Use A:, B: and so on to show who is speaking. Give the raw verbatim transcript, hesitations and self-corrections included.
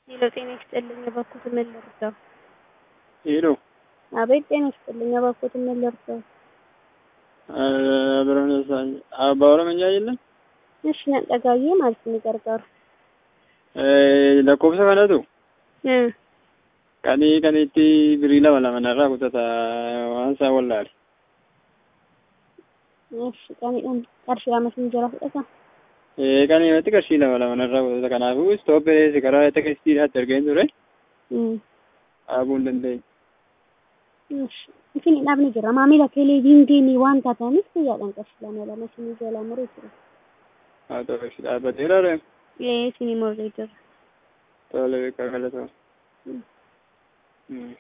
A: ሄሎ ጤና ይስጥልኝ እባክዎት ምን ልርዳው?
B: ሄሎ
A: አቤት ጤና ይስጥልኝ እባክዎት ምን ልርዳው?
B: አብረን በኦሮምኛ የለም?
A: እሺ ነጠጋዬ ማለት ነው ገርጋሩ
B: lakkoofsa kanatu
A: እ
B: qanii qaniitti birii lama lama narraa kutata waan isaa wallaale.
A: እሺ ቀኒን qarshii lama sin jira fudhata
B: ee qanii irratti qarshii lama lama narraa kutata kanaafuu istooppirees karaa tekistiidhaatti ergeen ture dhaabuu hin dandeenye.
A: እሺ isin dhaabni jira maamila televiiziyoonii waan taataniif guyyaadhaan qarshii lama lama sin jala muruu jira.
B: haa ta'u ishee dhaabbateera ree.
A: ee isin immoo jira.
B: tole beekaa galatoomaa.